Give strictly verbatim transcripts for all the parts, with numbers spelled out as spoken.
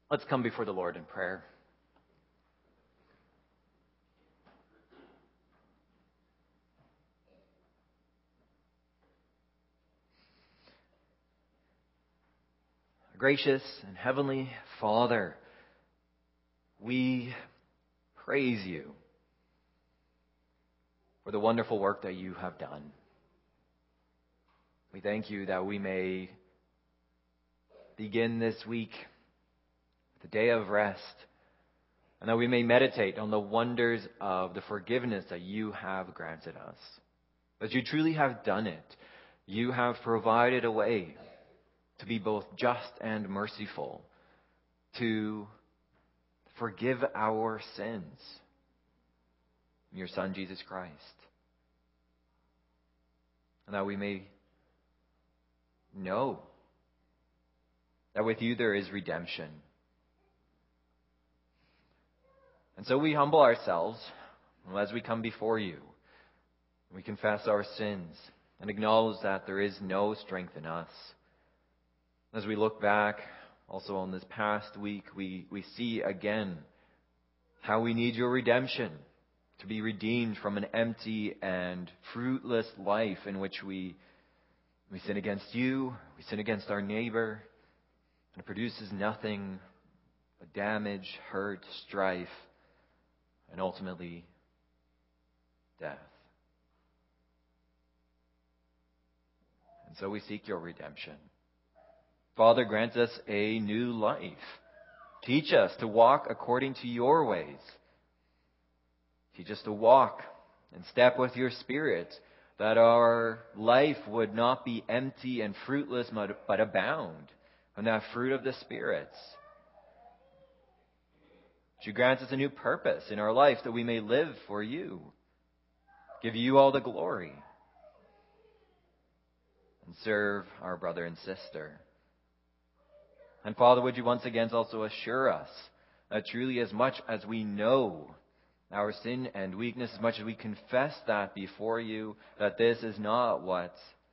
Let's come before the Lord in prayer. Gracious and heavenly Father, we praise you for the wonderful work that you have done. We thank you that we may begin this week with a day of rest, and that we may meditate on the wonders of the forgiveness that you have granted us. That you truly have done it. You have provided a way to be both just and merciful, to forgive our sins in your Son, Jesus Christ. And that we may know that with you there is redemption. And so we humble ourselves as we come before you. We confess our sins and acknowledge that there is no strength in us. As we look back also on this past week, we, we see again how we need your redemption to be redeemed from an empty and fruitless life in which we, we sin against you, we sin against our neighbor, and it produces nothing but damage, hurt, strife, and ultimately death. And so we seek your redemption. Father, grant us a new life. Teach us to walk according to your ways. Teach us to walk in step with your Spirit, that our life would not be empty and fruitless, but abound in that fruit of the Spirit. That you grant us a new purpose in our life, that we may live for you, give you all the glory, and serve our brother and sister. And Father, would you once again also assure us that truly as much as we know our sin and weakness, as much as we confess that before you, that this is not what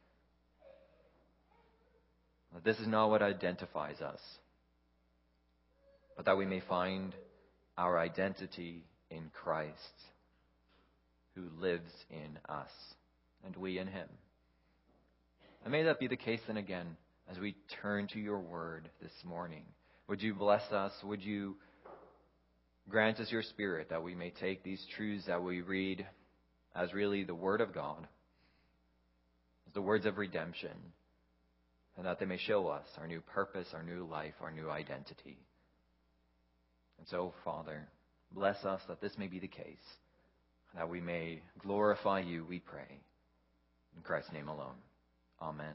that this is not what identifies us, but that we may find our identity in Christ, who lives in us, and we in him. And may that be the case then again, as we turn to your word this morning. Would you bless us? Would you grant us your Spirit, that we may take these truths that we read as really the word of God, as the words of redemption, and that they may show us our new purpose, our new life, our new identity. And so, Father, bless us that this may be the case, that we may glorify you, we pray. In Christ's name alone. Amen.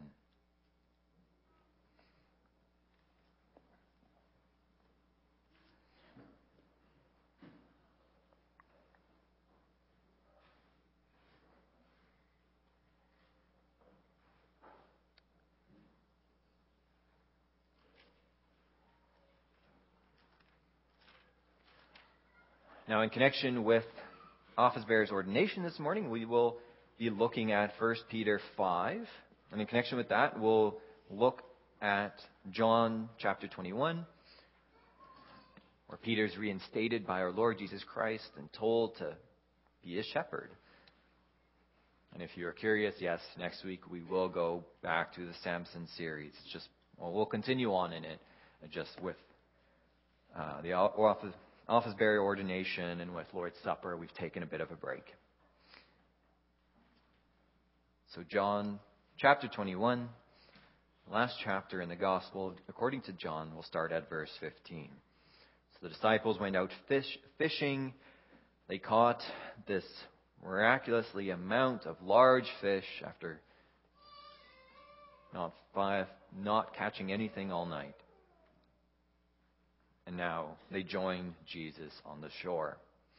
Now, in connection with office bearer's ordination this morning, we will be looking at First Peter five. And in connection with that, we'll look at John chapter twenty-one, where Peter's reinstated by our Lord Jesus Christ and told to be a shepherd. And if you're curious, yes, next week we will go back to the Samson series. It's just, well, we'll continue on in it, just with uh, the office. Office bearer ordination, and with Lord's Supper, we've taken a bit of a break. So John chapter twenty-one, last chapter in the Gospel, according to John, we'll start at verse fifteen. So the disciples went out fish, fishing. They caught this miraculously amount of large fish after not five, not catching anything all night. And now they join Jesus on the shore.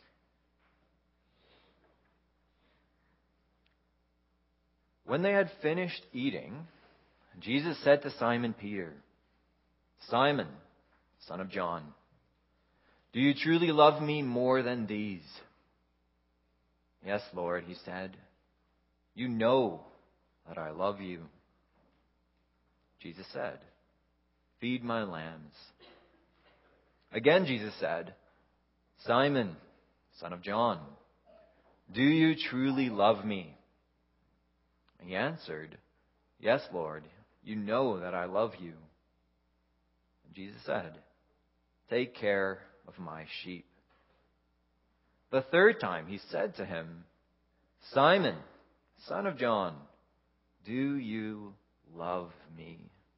When they had finished eating, Jesus said to Simon Peter, "Simon, son of John, do you truly love me more than these?" "Yes, Lord," he said. "You know that I love you." Jesus said, "Feed my lambs." Again Jesus said, "Simon, son of John, do you truly love me?" He answered, "Yes, Lord, you know that I love you." And Jesus said, "Take care of my sheep." The third time he said to him, "Simon, son of John, do you love me?"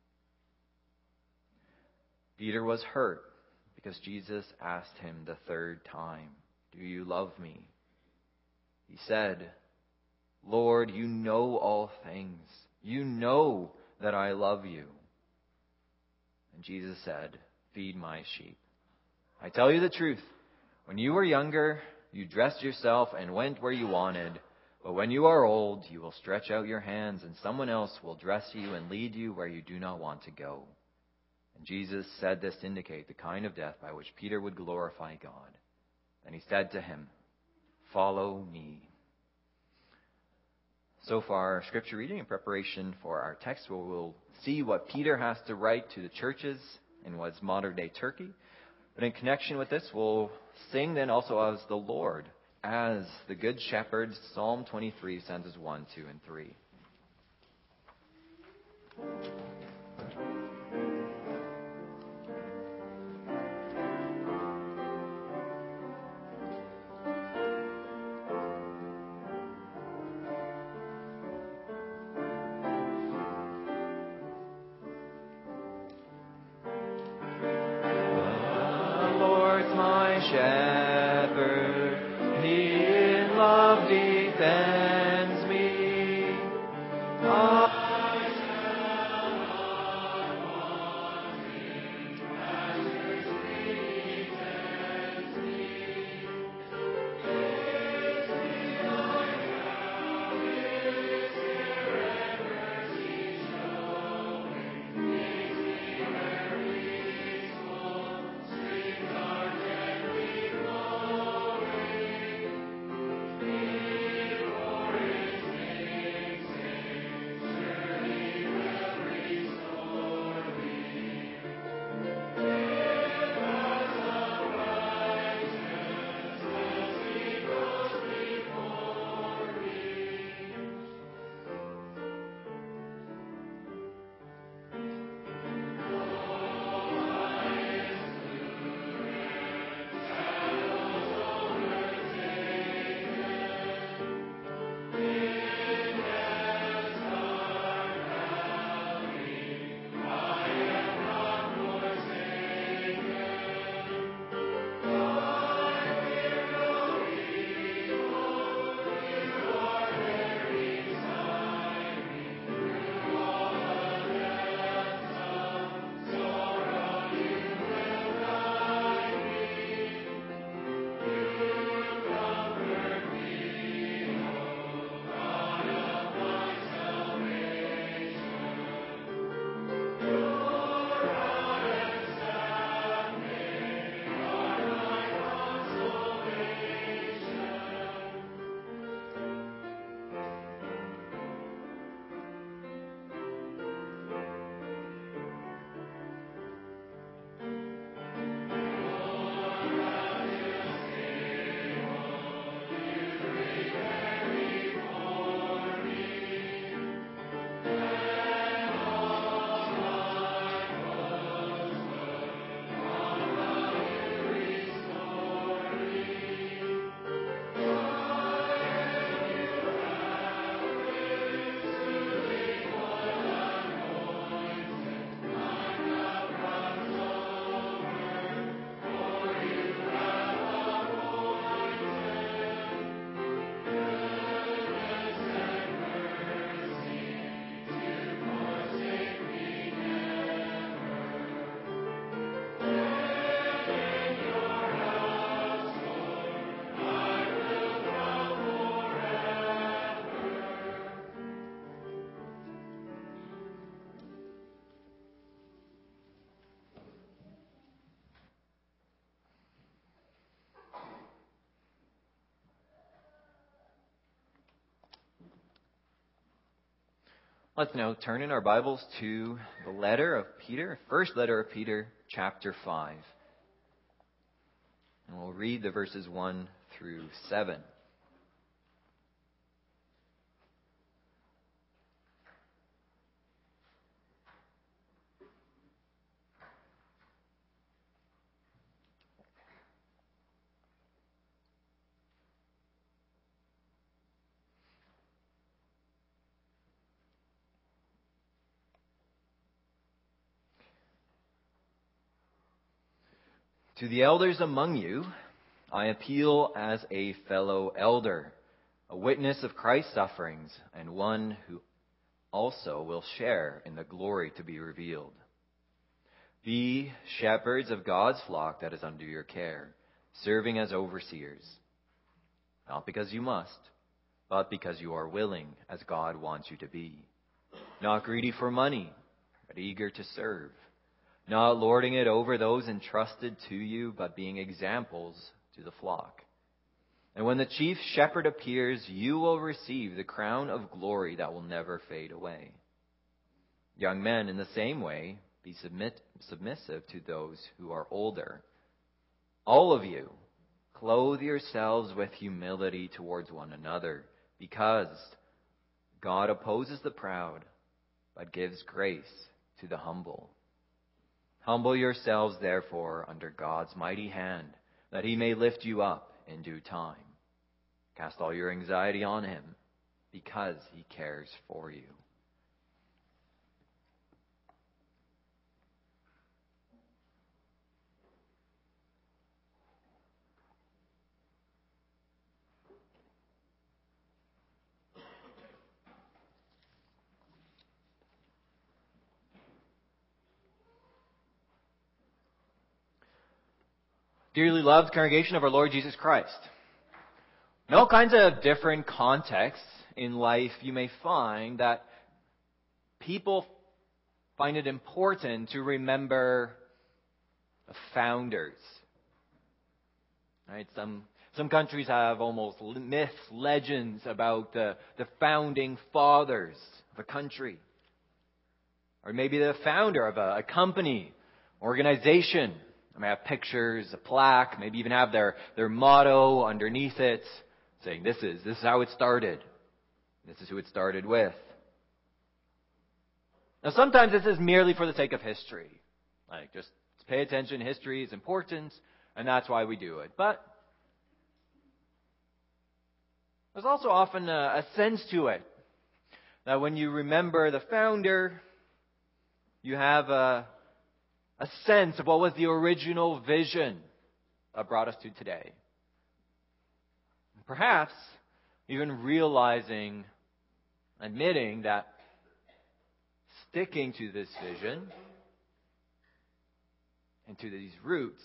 Peter was hurt because Jesus asked him the third time, "Do you love me?" He said, "Lord, you know all things. You know that I love you." And Jesus said, "Feed my sheep. I tell you the truth. When you were younger, you dressed yourself and went where you wanted. But when you are old, you will stretch out your hands, and someone else will dress you and lead you where you do not want to go." And Jesus said this to indicate the kind of death by which Peter would glorify God. And he said to him, "Follow me." So far, scripture reading in preparation for our text, where we'll see what Peter has to write to the churches in what's modern-day Turkey. But in connection with this, we'll sing then also as the Lord, as the Good Shepherd, Psalm twenty-three, stanzas one, two, and three. Shepherd, he in love defends me. I shall not want him, pastures green tends me. His delight now is here and mercy showing, makes me very peaceful, streams are Let's now turn in our Bibles to the letter of Peter, first letter of Peter, chapter five. And we'll read the verses one through seven. To the elders among you, I appeal as a fellow elder, a witness of Christ's sufferings, and one who also will share in the glory to be revealed. Be shepherds of God's flock that is under your care, serving as overseers, not because you must, but because you are willing, as God wants you to be. Not greedy for money, but eager to serve. Not lording it over those entrusted to you, but being examples to the flock. And when the chief shepherd appears, you will receive the crown of glory that will never fade away. Young men, in the same way, be submit, submissive to those who are older. All of you, clothe yourselves with humility towards one another, because God opposes the proud, but gives grace to the humble. Humble yourselves, therefore, under God's mighty hand, that he may lift you up in due time. Cast all your anxiety on him, because he cares for you. Dearly loved congregation of our Lord Jesus Christ. In all kinds of different contexts in life, you may find that people find it important to remember the founders. Right? Some some countries have almost myths, legends about the, the founding fathers of a country. Or maybe the founder of a, a company, organization. I may have pictures, a plaque, maybe even have their, their motto underneath it, saying this is this is how it started. This is who it started with. Now sometimes this is merely for the sake of history. Like just pay attention, history is important, and that's why we do it. But there's also often a, a sense to it. That when you remember the founder, you have a A sense of what was the original vision that brought us to today. Perhaps even realizing, admitting that sticking to this vision and to these roots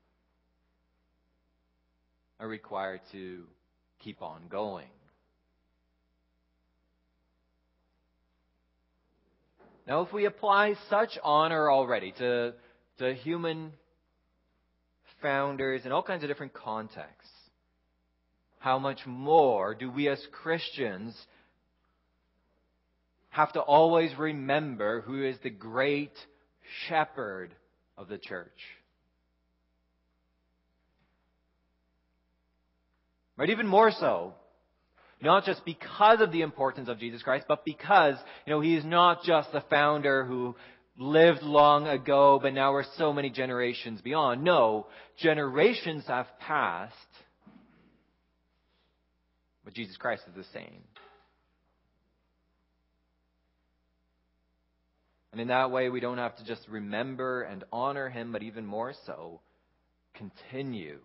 are required to keep on going. Now, if we apply such honor already to, to human founders in all kinds of different contexts, how much more do we as Christians have to always remember who is the great shepherd of the church? Right? Even more so. Not just because of the importance of Jesus Christ, but because, you know, he is not just the founder who lived long ago, but now we're so many generations beyond. No, generations have passed, but Jesus Christ is the same. And in that way, we don't have to just remember and honor him, but even more so, continue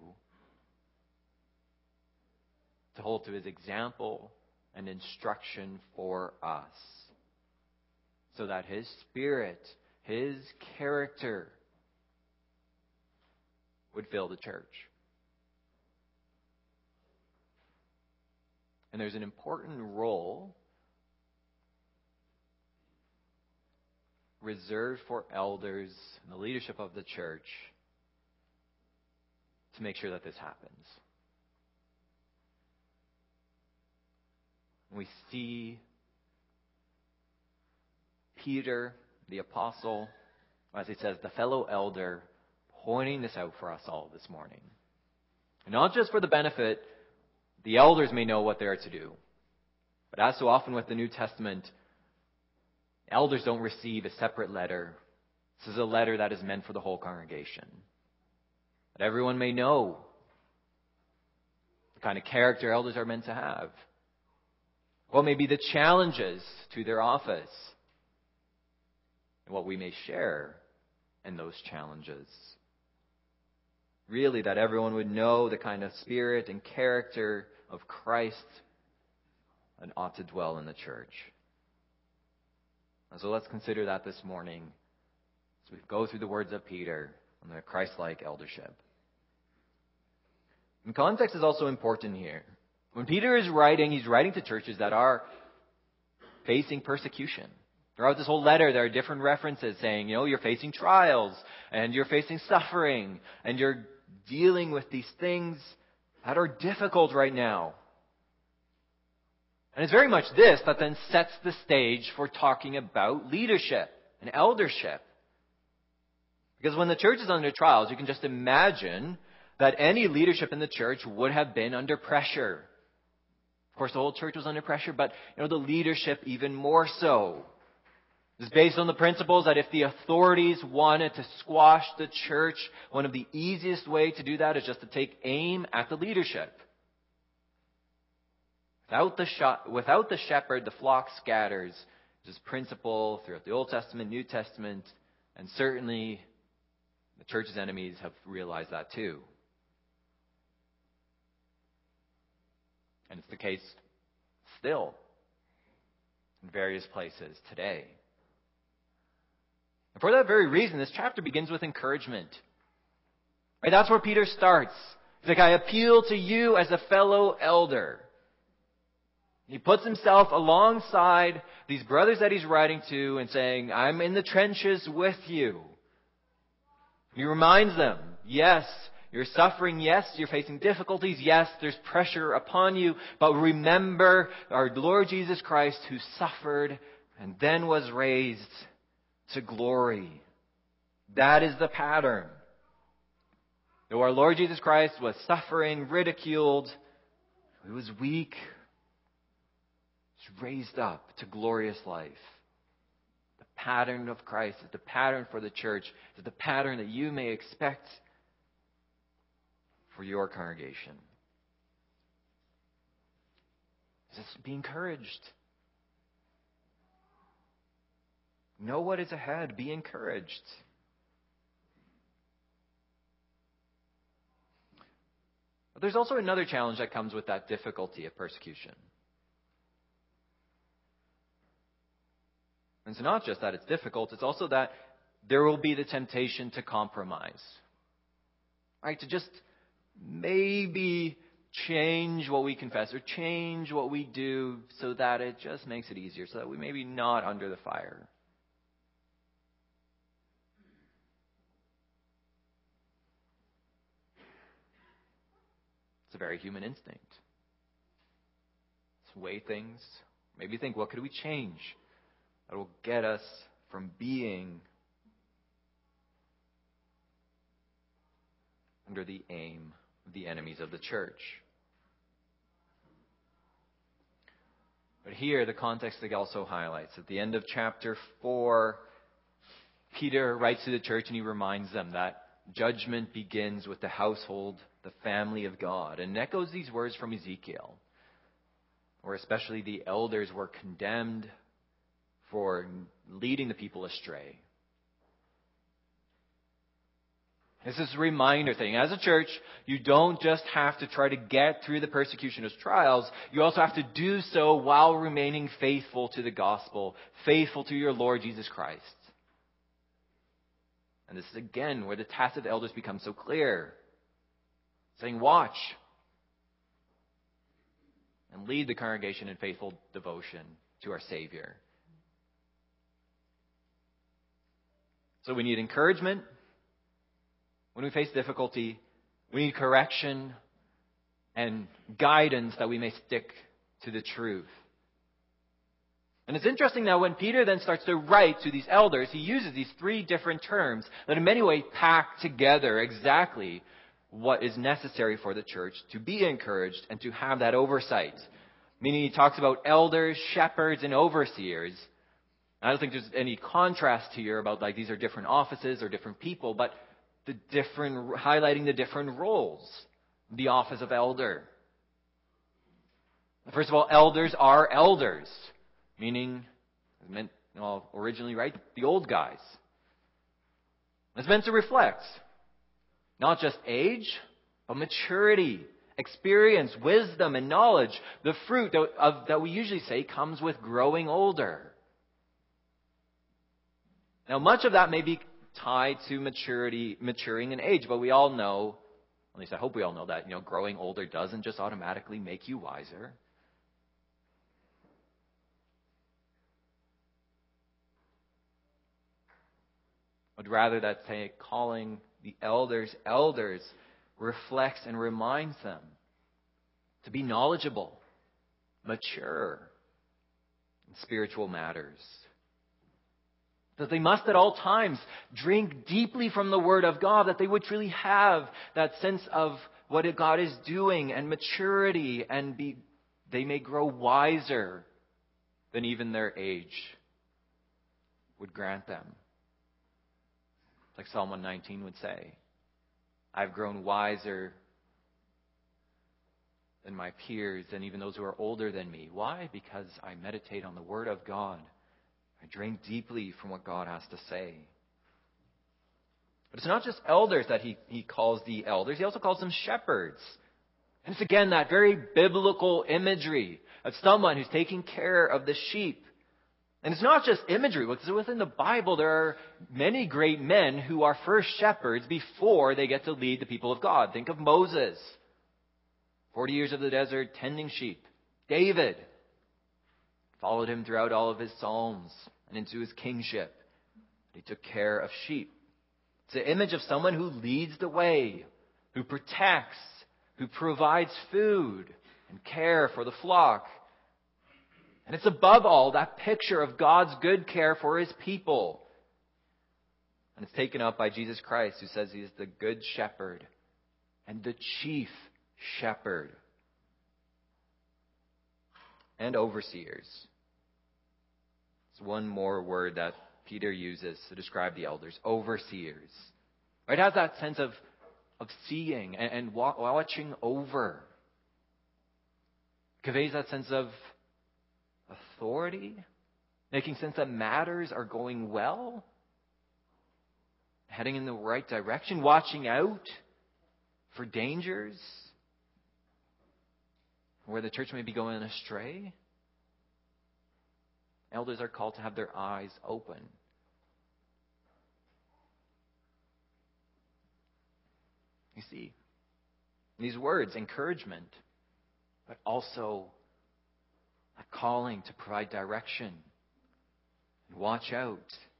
to hold to his example and instruction for us, so that his Spirit, his character would fill the church. And there's an important role reserved for elders and the leadership of the church to make sure that this happens. We see Peter, the apostle, as he says, the fellow elder, pointing this out for us all this morning. And not just for the benefit, the elders may know what they are to do. But as so often with the New Testament, elders don't receive a separate letter. This is a letter that is meant for the whole congregation. That everyone may know the kind of character elders are meant to have. What may be the challenges to their office. And what we may share in those challenges. Really, that everyone would know the kind of spirit and character of Christ and ought to dwell in the church. And so let's consider that this morning as we go through the words of Peter on the Christ-like eldership. And context is also important here. When Peter is writing, he's writing to churches that are facing persecution. Throughout this whole letter, there are different references saying, you know, you're facing trials, and you're facing suffering, and you're dealing with these things that are difficult right now. And it's very much this that then sets the stage for talking about leadership and eldership. Because when the church is under trials, you can just imagine that any leadership in the church would have been under pressure. Of course, the whole church was under pressure, but you know, the leadership even more so. It's based on the principles that if the authorities wanted to squash the church, one of the easiest way to do that is just to take aim at the leadership. Without the, sh- without the shepherd, the flock scatters. This principle throughout the Old Testament, New Testament, and certainly the church's enemies have realized that too. And it's the case still in various places today. And for that very reason, this chapter begins with encouragement. Right? That's where Peter starts. He's like, I appeal to you as a fellow elder. He puts himself alongside these brothers that he's writing to and saying, I'm in the trenches with you. He reminds them, yes, you're suffering. Yes, you're facing difficulties. Yes, there's pressure upon you. But remember our Lord Jesus Christ who suffered and then was raised to glory. That is the pattern. Though our Lord Jesus Christ was suffering, ridiculed, he was weak, he was raised up to glorious life. The pattern of Christ is the pattern for the church, is the pattern that you may expect for your congregation. Just be encouraged. Know what is ahead. Be encouraged. But there's also another challenge that comes with that difficulty of persecution. And it's not just that it's difficult, it's also that there will be the temptation to compromise. Right? To just maybe change what we confess or change what we do so that it just makes it easier, so that we may be not under the fire. It's a very human instinct. It's weigh things. Maybe think, what could we change that will get us from being under the aim of the enemies of the church. But here, the context also highlights. At the end of chapter four, Peter writes to the church and he reminds them that judgment begins with the household, the family of God. And echoes these words from Ezekiel, where especially the elders were condemned for leading the people astray. It's this reminder thing. As a church, you don't just have to try to get through the persecution of trials. You also have to do so while remaining faithful to the gospel, faithful to your Lord Jesus Christ. And this is again where the task of elders becomes so clear. Saying, watch and lead the congregation in faithful devotion to our Savior. So we need encouragement. When we face difficulty, we need correction and guidance that we may stick to the truth. And it's interesting now when Peter then starts to write to these elders, he uses these three different terms that in many ways pack together exactly what is necessary for the church to be encouraged and to have that oversight. Meaning he talks about elders, shepherds, and overseers. I don't think there's any contrast here about like these are different offices or different people, but the different, highlighting the different roles. The office of elder. First of all, elders are elders, meaning, meant well, originally, right, the old guys. It's meant to reflect not just age, but maturity, experience, wisdom, and knowledge. The fruit that, of, that we usually say comes with growing older. Now, much of that may be tied to maturity, maturing in age, but we all know, at least I hope we all know that, you know, growing older doesn't just automatically make you wiser. But rather that say, calling the elders elders reflects and reminds them to be knowledgeable, mature in spiritual matters. That they must at all times drink deeply from the Word of God, that they would truly have that sense of what God is doing and maturity, and be they may grow wiser than even their age would grant them. Like Psalm one nineteen would say, I've grown wiser than my peers and even those who are older than me. Why? Because I meditate on the Word of God. I drink deeply from what God has to say. But it's not just elders that he, he calls the elders. He also calls them shepherds. And it's again that very biblical imagery of someone who's taking care of the sheep. And it's not just imagery, because within the Bible there are many great men who are first shepherds before they get to lead the people of God. Think of Moses. Forty years of the desert tending sheep. David followed him throughout all of his psalms and into his kingship. He took care of sheep. It's an image of someone who leads the way, who protects, who provides food and care for the flock. And it's above all that picture of God's good care for His people. And it's taken up by Jesus Christ, who says He is the good shepherd and the chief shepherd. And overseers. It's one more word that Peter uses to describe the elders. Overseers. Right? It has that sense of, of seeing and, and watching over. It conveys that sense of authority, making sense that matters are going well, heading in the right direction, watching out for dangers, where the church may be going astray. Elders are called to have their eyes open. You see, these words, encouragement, but also a calling to provide direction and watch out.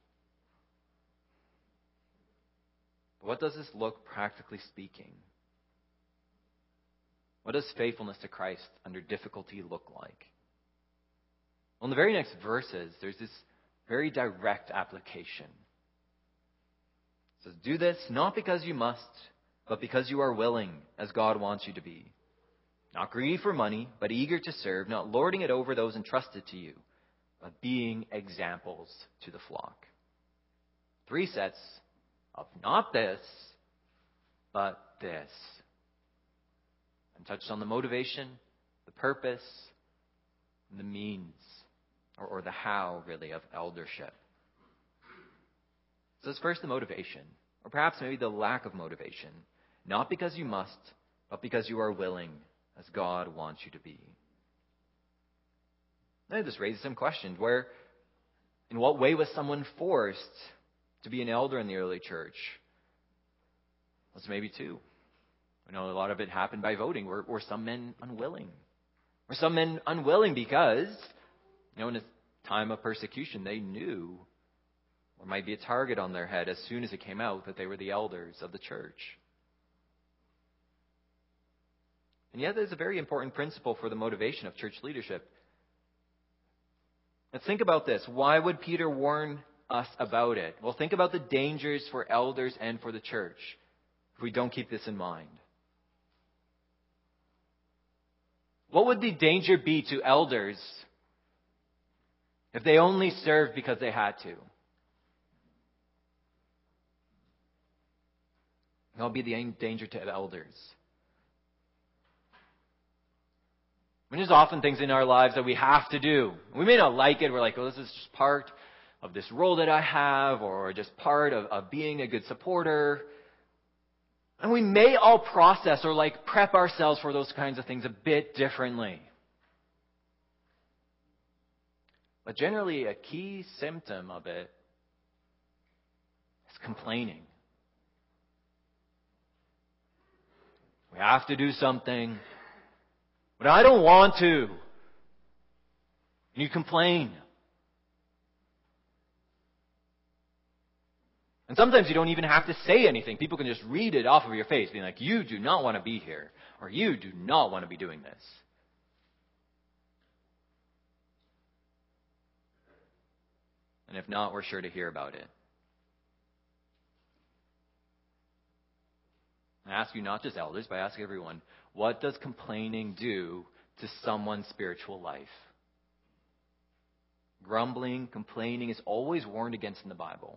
But what does this look practically speaking? What does faithfulness to Christ under difficulty look like? Well, in the very next verses, there's this very direct application. It says, do this not because you must, but because you are willing, as God wants you to be. Not greedy for money, but eager to serve, not lording it over those entrusted to you, but being examples to the flock. Three sets of not this, but this. And touched on the motivation, the purpose, and the means, or, or the how, really, of eldership. So it's first the motivation, or perhaps maybe the lack of motivation. Not because you must, but because you are willing, as God wants you to be. Now this raises some questions. Where, in what way was someone forced to be an elder in the early church? Well, maybe two. I know a lot of it happened by voting. Were, were some men unwilling? Were some men unwilling because, you know, in a time of persecution, they knew there might be a target on their head as soon as it came out that they were the elders of the church. And yet there's a very important principle for the motivation of church leadership. Let's think about this. Why would Peter warn us about it? Well, think about the dangers for elders and for the church if we don't keep this in mind. What would the danger be to elders if they only served because they had to? What would be the danger to elders? I mean, there's often things in our lives that we have to do. We may not like it. We're like, oh, this is just part of this role that I have, or just part of, of being a good supporter. And we may all process or like prep ourselves for those kinds of things a bit differently. But generally, a key symptom of it is complaining. We have to do something, but I don't want to. And you complain. And sometimes you don't even have to say anything. People can just read it off of your face, being like, you do not want to be here, or you do not want to be doing this. And if not, we're sure to hear about it. I ask you, not just elders, but I ask everyone, what does complaining do to someone's spiritual life? Grumbling, complaining is always warned against in the Bible.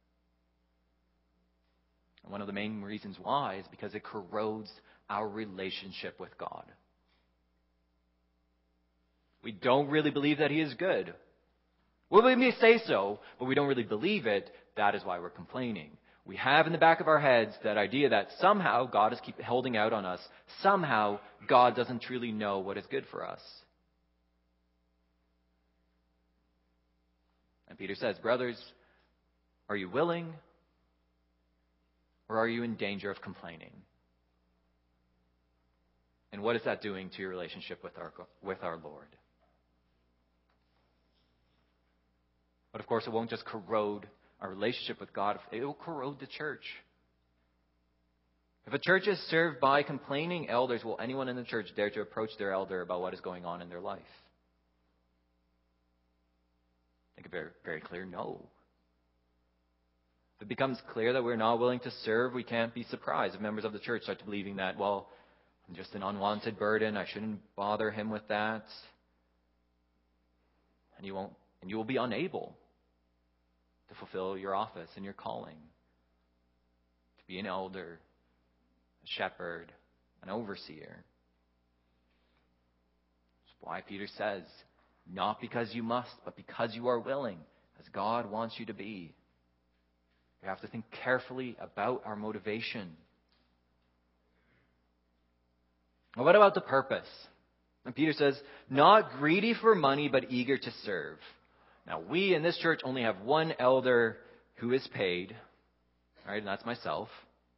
And one of the main reasons why is because it corrodes our relationship with God. We don't really believe that He is good. Well, we may say so, but we don't really believe it. That is why we're complaining. We have in the back of our heads that idea that somehow God is keep holding out on us. Somehow God doesn't truly know what is good for us. And Peter says, brothers, are you willing, or are you in danger of complaining? And what is that doing to your relationship with our, with our Lord? But of course, it won't just corrode our relationship with God, it will corrode the church. If a church is served by complaining elders, will anyone in the church dare to approach their elder about what is going on in their life? I think it's very, very clear, no. If it becomes clear that we're not willing to serve, we can't be surprised if members of the church start believing that, well, I'm just an unwanted burden, I shouldn't bother him with that. And you won't, and you will be unable to fulfill your office and your calling, to be an elder, a shepherd, an overseer. That's why Peter says, not because you must, but because you are willing, as God wants you to be. We have to think carefully about our motivation. Well, what about the purpose? And Peter says, not greedy for money, but eager to serve. Now, we in this church only have one elder who is paid, right? And that's myself.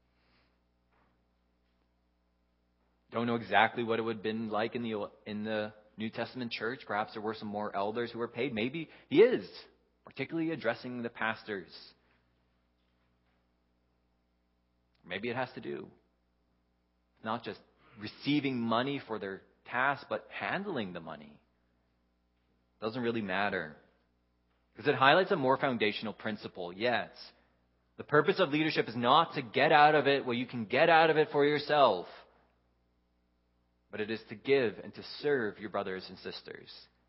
Don't know exactly what it would have been like in the in the New Testament church. Perhaps there were some more elders who were paid. Maybe he is, particularly addressing the pastors. Maybe it has to do not just receiving money for their task, but handling the money. Doesn't really matter. Because it highlights a more foundational principle. Yes, the purpose of leadership is not to get out of it what you can get out of it for yourself, but it is to give and to serve your brothers and sisters.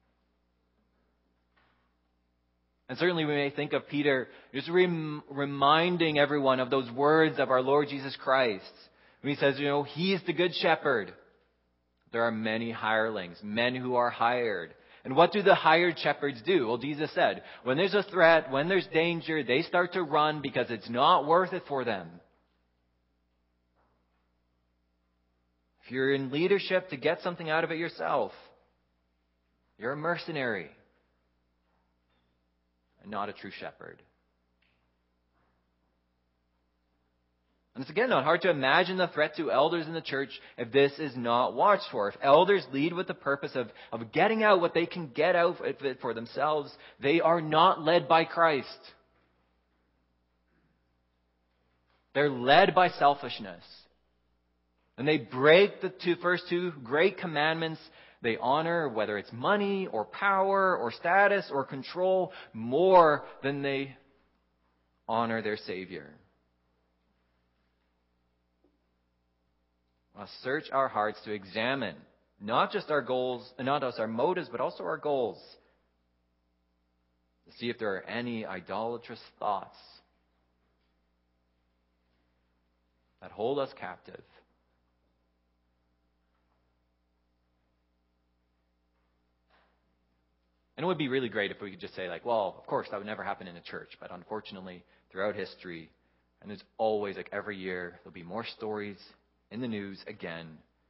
And certainly we may think of Peter just rem- reminding everyone of those words of our Lord Jesus Christ. When he says, you know, He is the good shepherd. There are many hirelings, men who are hired. And what do the hired shepherds do? Well, Jesus said, when there's a threat, when there's danger, they start to run because it's not worth it for them. If you're in leadership to get something out of it yourself, you're a mercenary and not a true shepherd. And it's again not hard to imagine the threat to elders in the church if this is not watched for. If elders lead with the purpose of, of getting out what they can get out of it for themselves, they are not led by Christ. They're led by selfishness. And they break the two, first two great commandments. They honor, whether it's money or power or status or control, more than they honor their Savior. We must search our hearts to examine not just our goals, not just our motives, but also our goals. To see if there are any idolatrous thoughts that hold us captive. And it would be really great if we could just say, like, well, of course, that would never happen in a church. But unfortunately, throughout history, and there's always, like every year, there'll be more stories in the news again.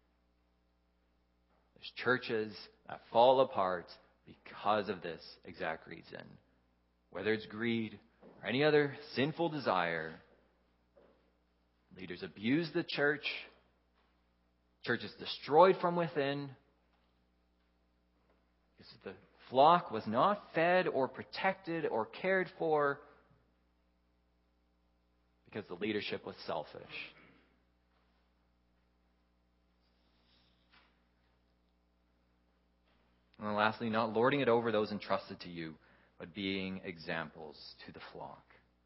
There's churches that fall apart because of this exact reason. Whether it's greed or any other sinful desire, leaders abuse the church. Church is destroyed from within. Because the flock was not fed or protected or cared for because the leadership was selfish. And then lastly, not lording it over those entrusted to you, but being examples to the flock.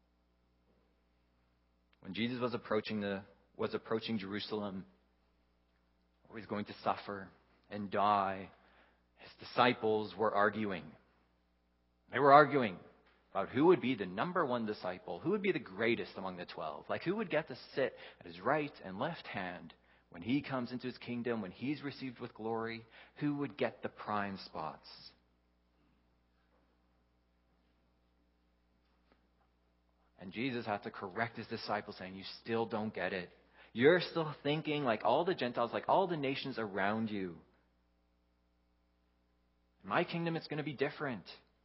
When Jesus was approaching the was approaching Jerusalem, where he's going to suffer and die, his disciples were arguing. They were arguing about who would be the number one disciple, who would be the greatest among the twelve, like who would get to sit at his right and left hand when he comes into his kingdom, when he's received with glory, who would get the prime spots. And Jesus had to correct his disciples, saying, you still don't get it. You're still thinking like all the Gentiles, like all the nations around you. In my kingdom, it's going to be different.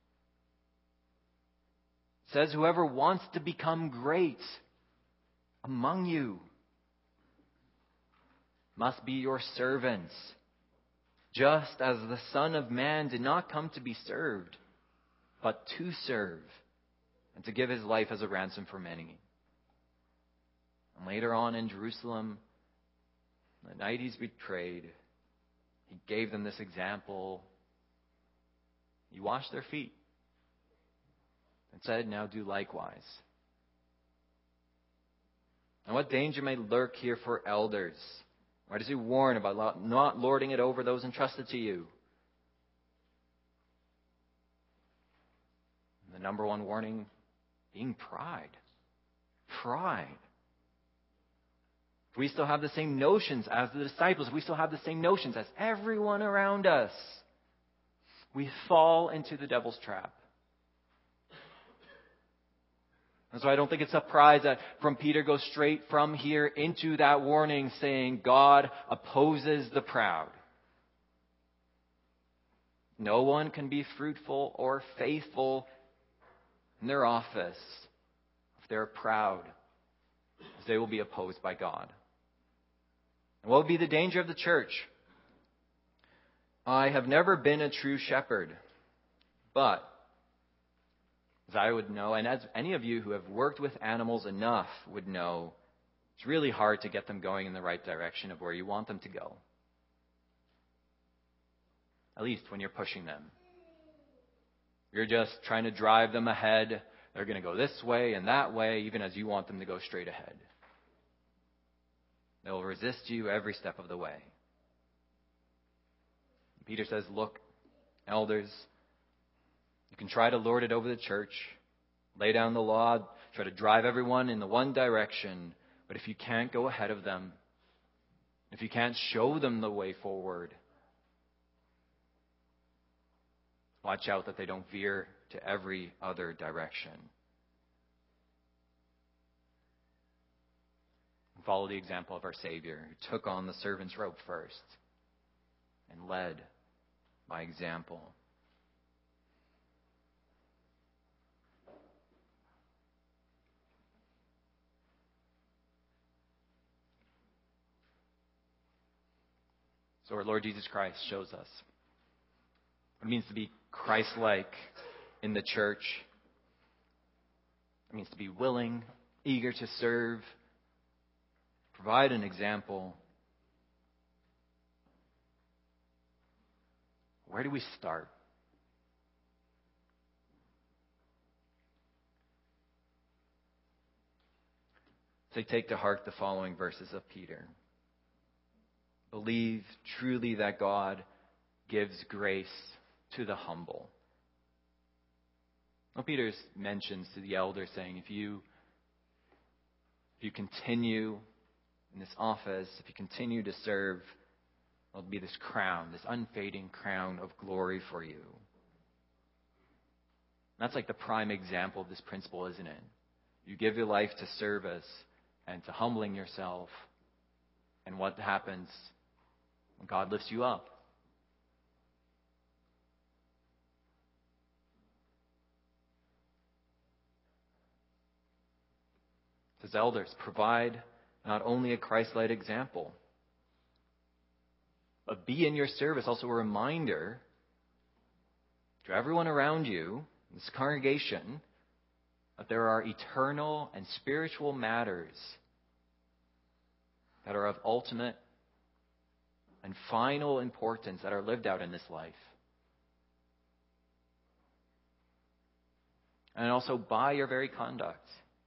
It says, whoever wants to become great among you must be your servants, just as the Son of Man did not come to be served, but to serve, and to give his life as a ransom for many. And later on in Jerusalem, the night he's betrayed, he gave them this example. He washed their feet and said, now do likewise. And what danger may lurk here for elders? Why does he warn about not lording it over those entrusted to you? And the number one warning being pride. Pride. If we still have the same notions as the disciples, if we still have the same notions as everyone around us, we fall into the devil's trap. And so I don't think it's a surprise that from Peter goes straight from here into that warning saying God opposes the proud. No one can be fruitful or faithful in their office if they're proud, as they will be opposed by God. And what would be the danger of the church? I have never been a true shepherd, but as I would know, and as any of you who have worked with animals enough would know, it's really hard to get them going in the right direction of where you want them to go. At least when you're pushing them. You're just trying to drive them ahead. They're going to go this way and that way, even as you want them to go straight ahead. They'll resist you every step of the way. Peter says, look, elders, you can try to lord it over the church, lay down the law, try to drive everyone in the one direction, but if you can't go ahead of them, if you can't show them the way forward, watch out that they don't veer to every other direction. And follow the example of our Savior, who took on the servant's robe first and led by example. So our Lord Jesus Christ shows us what it means to be Christ-like in the church. It means to be willing, eager to serve, provide an example. Where do we start? So take to heart the following verses of Peter. Believe truly that God gives grace to the humble. Well, Peter mentions to the elder saying, if you, if you continue in this office, if you continue to serve, there'll be this crown, this unfading crown of glory for you. That's like the prime example of this principle, isn't it? You give your life to service and to humbling yourself. And what happens when God lifts you up? It says, elders, provide not only a Christ-like example, but be in your service also a reminder to everyone around you, this congregation, that there are eternal and spiritual matters that are of ultimate and final importance that are lived out in this life. And also by your very conduct,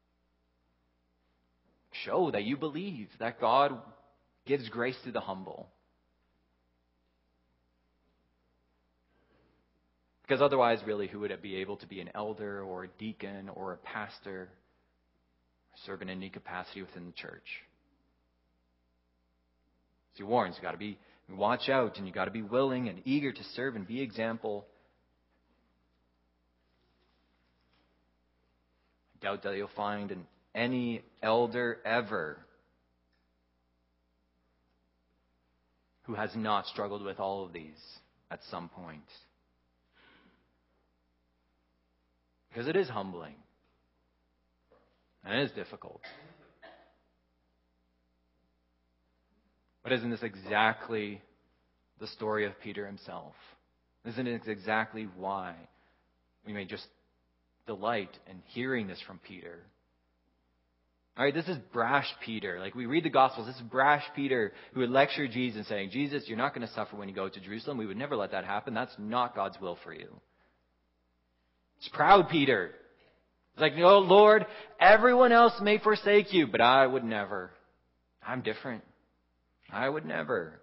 show that you believe that God gives grace to the humble. Because otherwise, really, who would it be able to be an elder or a deacon or a pastor or serve in any capacity within the church? So he warns, you got to be watch out, and you got to be willing and eager to serve and be example. I doubt that you'll find an, any elder ever who has not struggled with all of these at some point. Because it is humbling. And it is difficult. But isn't this exactly the story of Peter himself? Isn't it exactly why we may just delight in hearing this from Peter? All right, this is brash Peter. Like we read the Gospels, this is brash Peter who would lecture Jesus saying, Jesus, you're not going to suffer when you go to Jerusalem. We would never let that happen. That's not God's will for you. It's proud Peter. It's like, no, Lord, everyone else may forsake you, but I would never. I'm different. I would never.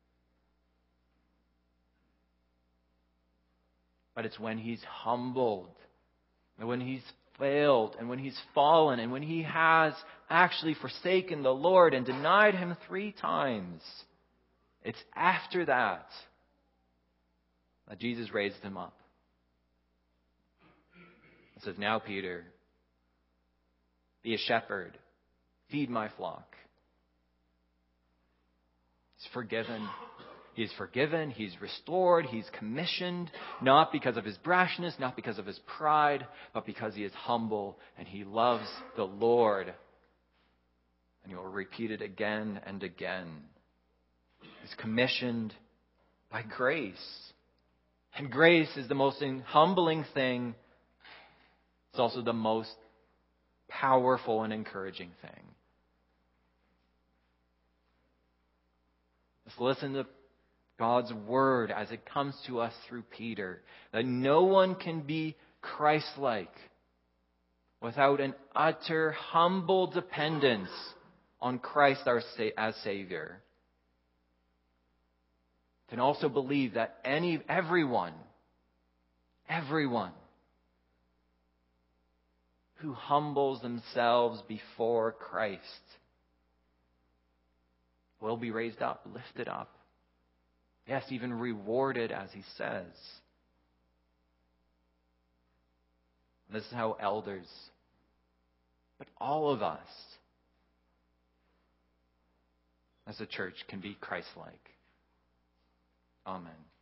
But it's when he's humbled, and when he's failed, and when he's fallen, and when he has actually forsaken the Lord and denied him three times, it's after that that Jesus raised him up. It says, now, Peter, be a shepherd. Feed my flock. He's forgiven. He's forgiven. He's restored. He's commissioned. Not because of his brashness, not because of his pride, but because he is humble and he loves the Lord. And he will repeat it again and again. He's commissioned by grace. And grace is the most humbling thing. It's also the most powerful and encouraging thing. Let's listen to God's word as it comes to us through Peter. That no one can be Christ-like without an utter, humble dependence on Christ our as Savior. Can also believe that any, everyone, everyone who humbles themselves before Christ will be raised up, lifted up. Yes, even rewarded, as he says. This is how elders, but all of us as a church can be Christ-like. Amen.